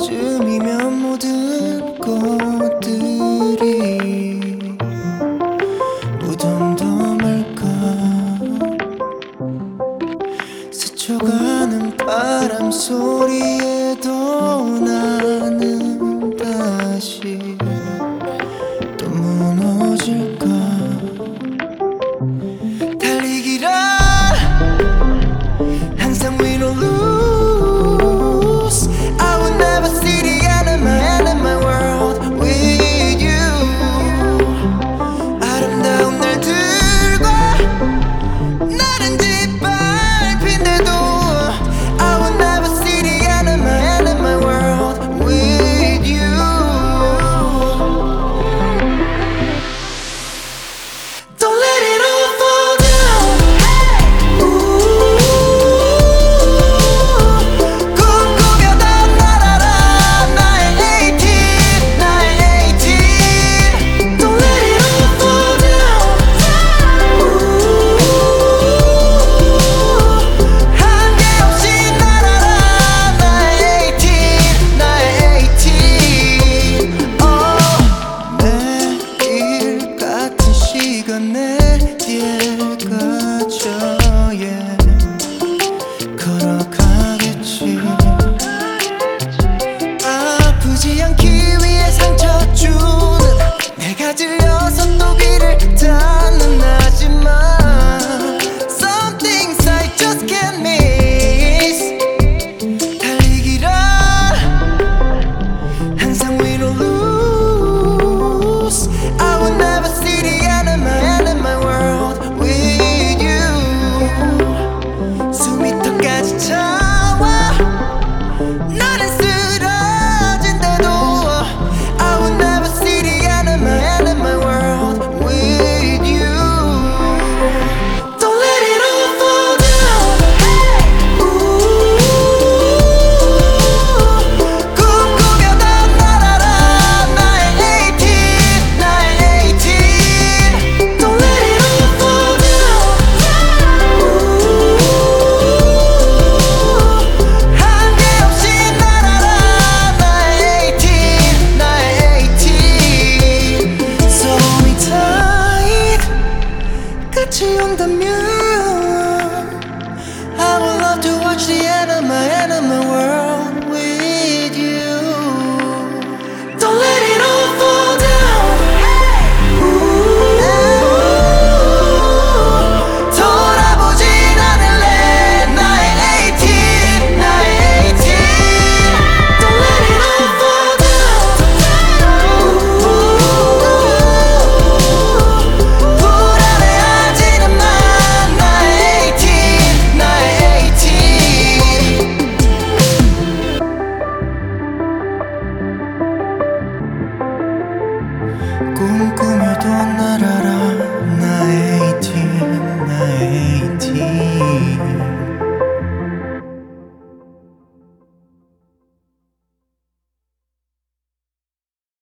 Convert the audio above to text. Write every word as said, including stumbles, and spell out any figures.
때쯤이면 모든 꽃들이 무덤덤할까. 스쳐가는 바람 소리에도 나는 다시 또 무너질까. 달리기란 항상 win or lose. I will never see the end of my end of my world with you. 아름다운 날들과 나는 짓밟힌데도 I will never see the end of my end of my world with you. Don't let it all fall down. 꿈꾸며던 날아라 나의 eighteen 나의 eighteen. Don't let it all fall down. 한계 없이 날아라 나의 eighteen 나의 eighteen. Oh, 매일 같은 시간에 뒤에 갇혀 yeah. 걸어가겠지. 아프지 않기 위해 상처 주는 내가 들려서 또 귀를 닫는 하지만 some things I just can't miss. 달리기란 항상 win or lose. I will never see the end of my end of my world with you. 숨이 턱까지 차와 나는 쓰러진데도 I will never see the end of my end of my world with you. Don't let it all fall down. 꿈꾸며던 날아라 나의 eighteen 나의 eighteen. Don't let it all fall down. 한계 없이 날아라 나의 eighteen 나의 eighteen. So hold me tight. 끝이 온다면 I would love to watch the end of my end of my world with you. Don't let it all fall down. 돌아보진 않을래 나의 eighteen 나의 eighteen. Don't let it all fall down. 불안해하지는 마 나의 eighteen 나의 eighteen. 꿈꾸며도 날아라